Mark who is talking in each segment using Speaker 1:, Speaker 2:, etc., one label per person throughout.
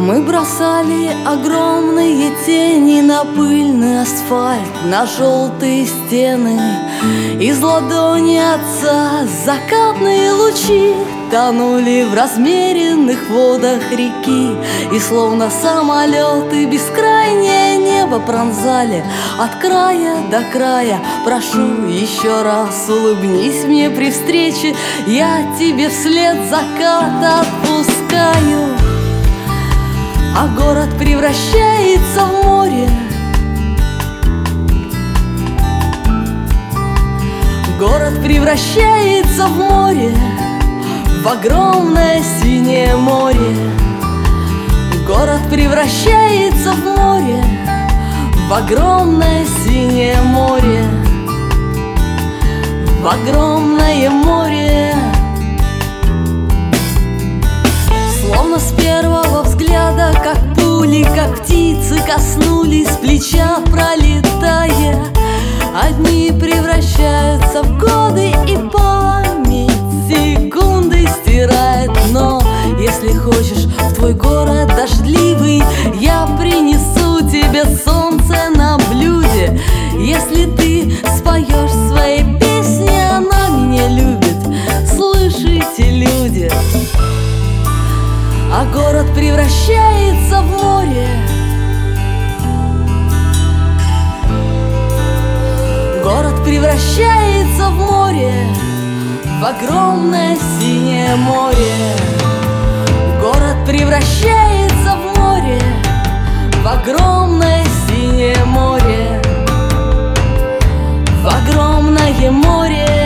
Speaker 1: Мы бросали огромные тени на пыльный асфальт, на желтые стены. Из ладони отца закатные лучи тонули в размеренных водах реки. И словно самолеты бескрайнее небо пронзали от края до края. Прошу еще раз, улыбнись мне при встрече, я тебе вслед закат отпускаю. А город превращается в море. Город превращается в море, в огромное синее море. Город превращается в море, в огромное синее море, в огромное море. Словно с первого взгляда, как пули, как птицы коснулись плеча, пролетая. Одни превращаются в годы, и память секунды стирает. Но если хочешь в твой город дождливый, я принесу тебе солнце на блюде. Если ты споешь свои песни, она меня любит, слышите, люди. А город превращается в море. Город превращается в море, в огромное синее море. Город превращается в море, в огромное синее море, в огромное море.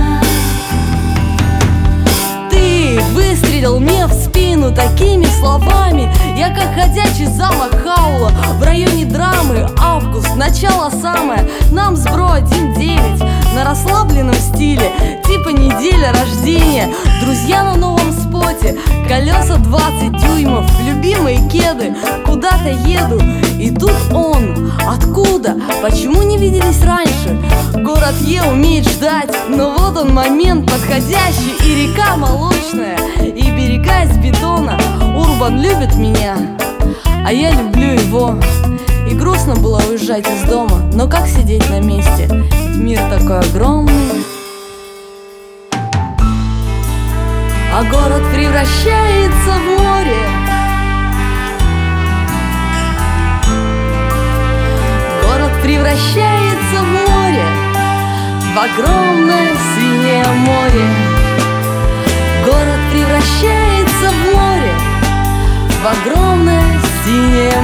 Speaker 1: Ты выстрелил мне в спину такими словами. Я как ходячий замок Хаула в районе драмы. Август, начало самое, нам с бро 1-9 на расслабленном стиле, типа неделя рождения. Друзья на новом споте, колеса 20 дюймов, любимые кеды. Куда-то еду, и тут он. Откуда? Почему не виделись раньше? Город Е умеет ждать, но вот он момент подходящий. И река молочная, и берега из бетона. Урбан любит меня, а я люблю его. И грустно было уезжать из дома, но как сидеть на месте? Мир такой огромный. А город превращается в море. Город превращается в море, в огромное синее море. Город превращается в море, в огромное синее